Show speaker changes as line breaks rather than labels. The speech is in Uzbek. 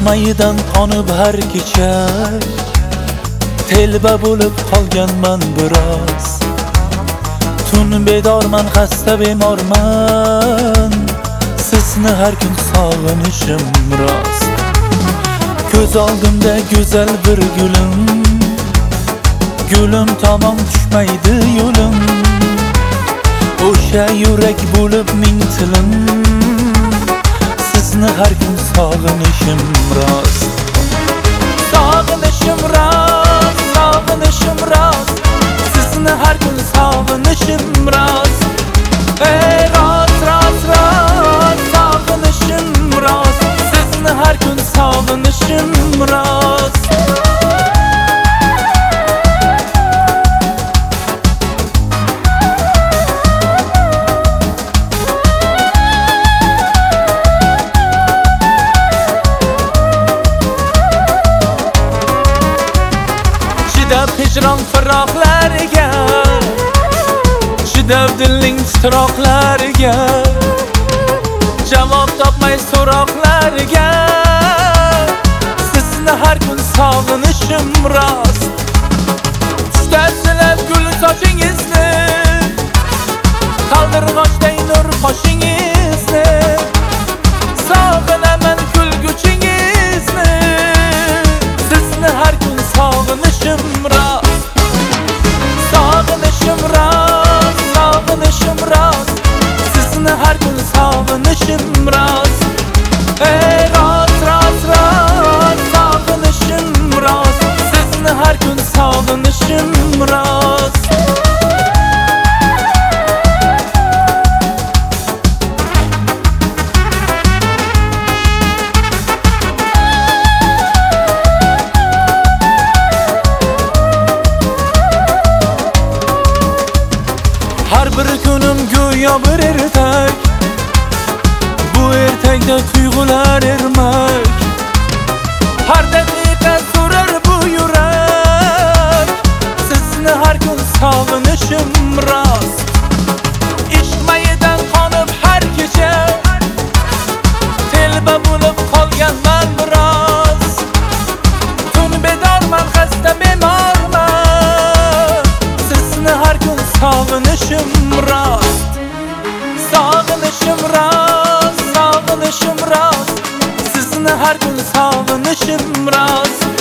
mayidan qonib har kecha telba bo'lib qolganman biroz. Tun bedorman, xasta bemorman, sizni har kun sog'inishim rost. Ko'z oldimda go'zal bir gulim tomon tushmaydi yo'lim. O'sha yurak bo'lib ming tilim, sizni har kun sog'inishim rost. Sog'inishim rost, sog'inishim rost, sizni har kun sog'inishim rost. Rost, rost, rost, sog'inishim rost, sizni har kun sog'inishim rost. Chidab hijron firoqlariga, chidab dilning titroqlariga, javob topmay so'roqlariga, sizni har kun sog'inishim rost. Tushda silab gul sochingizni, qaldirg'ochday nur qoshingizni, sog'inaman kulguchingizni, sizni har kun sog'inishim rost. Sog'inishim rost, sog'inishim rost, sizni har kun sog'inishim rost. Rost, rost, rost, sog'inishim rost, sizni har kun sog'inishim rost. Har bir kunim go'yo bir ertak, bu ertakda tuyg'ular ermak. Har daqiqa so'rar bu yurak, sizni har kun sog'inishim rost. Ishq mayidan qonib har kecha telba bo'lib qolganman biroz. Tun bedorman, xasta bemorman, sizni har kun sog'inishim rost. Sog'inishim rost, sog'inishim rost, sizni har kun sog'inishim rost.